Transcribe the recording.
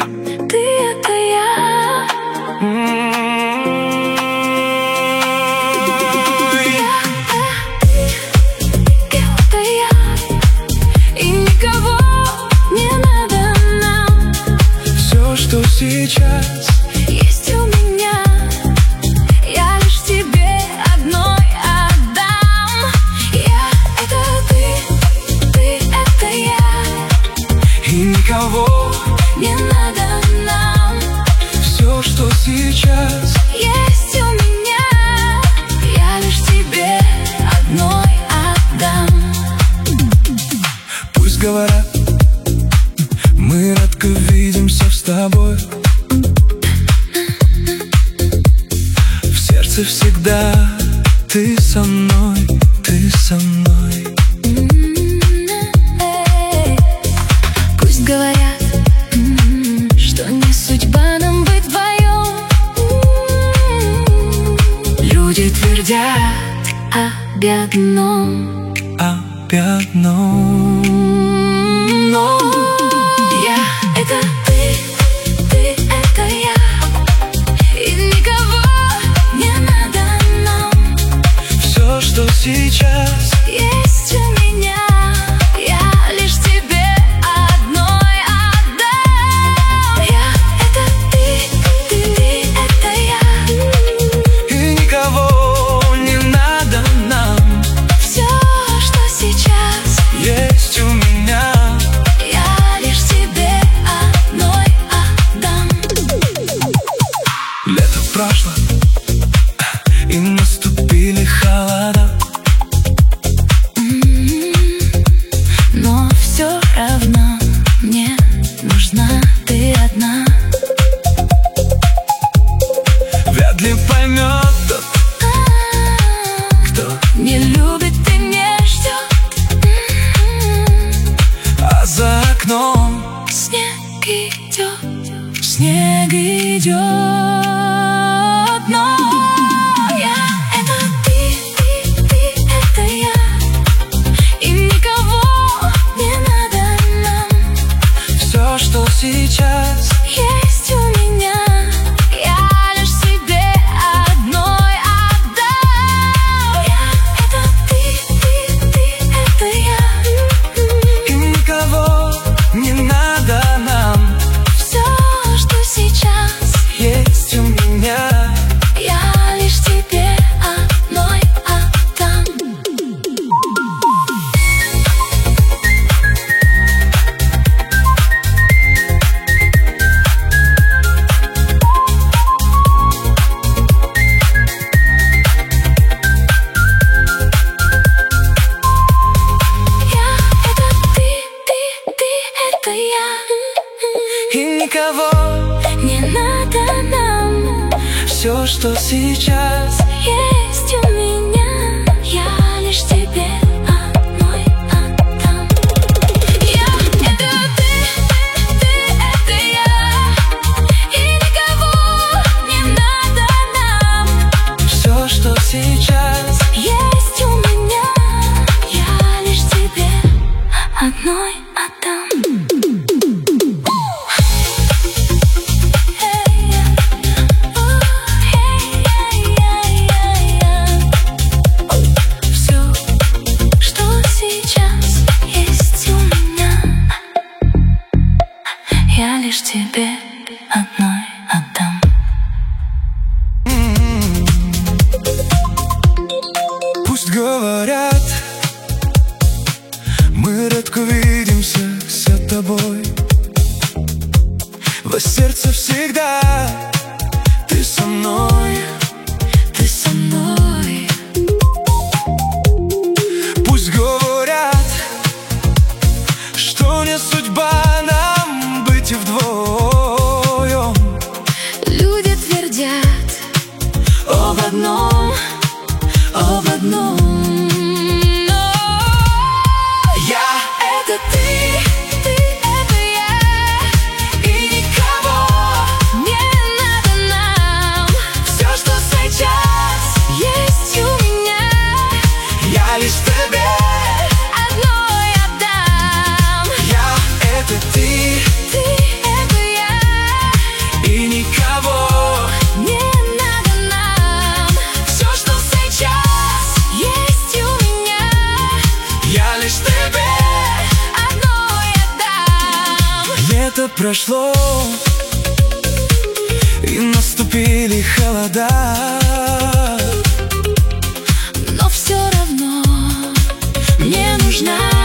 Ты это я. Это я. И никого не надо нам. Все, что сейчас есть у меня, я лишь тебе одной отдам. Я — это ты — это я. и никого Не надо нам. все, что сейчас Есть у меня, я лишь тебе одной отдам. пусть говорят, мы редко видимся с тобой. В сердце всегда ты со мной, ты со мной. Пусть говорят, что не судьба нам быть вдвоем. Люди твердят об одном, Об одном. но я — это ты — это я. И никого не надо нам. Все, что сейчас Есть у меня, я лишь тебе одной отдам. Я — это ты — это я. и никого не надо нам. Все, что сейчас Есть у меня. я лишь тебе одной отдам. Лето прошло, и наступили холода. Но все равно мне нужна ты одна. Вряд ли поймет тот, кто, Не любит и не ждет. а за окном Снег идет, снег идет. но я — это ты — это я. И никого не надо нам. Все, что сейчас Есть у меня, я лишь себе одной отдам. Я — это ты — это я. и никого не надо нам. Все, что сейчас Есть у меня. я лишь тебе одной отдам. Я — это ты — это я. И никого Не надо нам. все, что сейчас Есть у меня, я лишь тебе одной отдам. Я — это ты — это я. И никого не надо нам. все, что сейчас Есть у меня, я лишь тебе одной отдам. Все, что сейчас есть у меня, я лишь тебе одной отдам. пусть говорят, мы редко видимся с тобой. В сердце всегда ты со мной, Ты со мной. пусть говорят, что не судьба нам быть вдвоем. Люди твердят об одном, об одном. Но я — это ты — это я. И никого не надо нам. прошло, и наступили холода, но все равно мне нужна